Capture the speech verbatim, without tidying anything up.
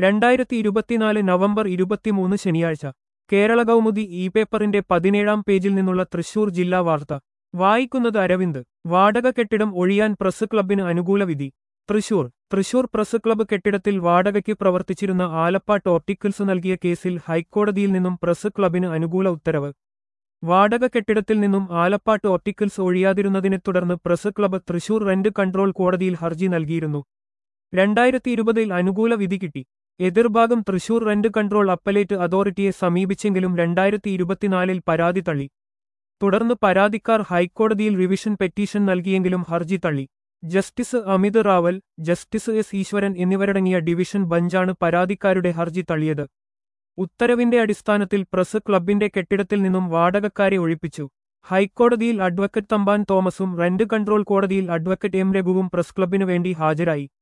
രണ്ടായിരത്തി ഇരുപത്തിനാല് നവംബർ ഇരുപത്തിമൂന്ന് ശനിയാഴ്ച കേരള കൗമുദി ഇ പേപ്പറിന്റെ പതിനേഴാം പേജിൽ നിന്നുള്ള തൃശൂർ ജില്ലാ വാർത്ത വായിക്കുന്നത് അരവിന്ദ്. വാടക കെട്ടിടം ഒഴിയാൻ പ്രസ് ക്ലബിന് അനുകൂല വിധി. തൃശൂർ തൃശൂർ പ്രസ് ക്ലബ്ബ് കെട്ടിടത്തിൽ വാടകയ്ക്ക് പ്രവർത്തിച്ചിരുന്ന ആലപ്പാട്ട് ഓപ്റ്റിക്കൽസ് നൽകിയ കേസിൽ ഹൈക്കോടതിയിൽ നിന്നും പ്രസ് ക്ലബിന് അനുകൂല ഉത്തരവ്. വാടക കെട്ടിടത്തിൽ നിന്നും ആലപ്പാട്ട് ഓപ്റ്റിക്കൽസ് ഒഴിയാതിരുന്നതിനെ തുടർന്ന് press club Thrissur rent control കോടതിയിൽ ഹർജി നൽകിയിരുന്നു. രണ്ടായിരത്തി ഇരുപതിൽ അനുകൂല വിധി കിട്ടി. എതിർഭാഗം തൃശൂർ റെന്റ് കൺട്രോൾ അപ്പലേറ്റ് അതോറിറ്റിയെ സമീപിച്ചെങ്കിലും രണ്ടായിരത്തി ഇരുപത്തിനാലിൽ പരാതി തള്ളി. തുടർന്ന് പരാതിക്കാർ ഹൈക്കോടതിയിൽ റിവിഷൻ പെറ്റീഷൻ നൽകിയെങ്കിലും ഹർജി തള്ളി. Justice Amit Rawal, justice S Eswaran എന്നിവരടങ്ങിയ ഡിവിഷൻ ബഞ്ചാണ് പരാതിക്കാരുടെ ഹർജി തള്ളിയത്. ഉത്തരവിന്റെ അടിസ്ഥാനത്തിൽ പ്രസ് ക്ലബിന്റെ കെട്ടിടത്തിൽ നിന്നും വാടകക്കാരെ ഒഴിപ്പിച്ചു. ഹൈക്കോടതിയിൽ അഡ്വക്കറ്റ് തമ്പാൻ തോമസും റെന്റ് കൺട്രോൾ കോടതിയിൽ അഡ്വക്കറ്റ് എം രഘുവും പ്രസ് ക്ലബിനു വേണ്ടി ഹാജരായി.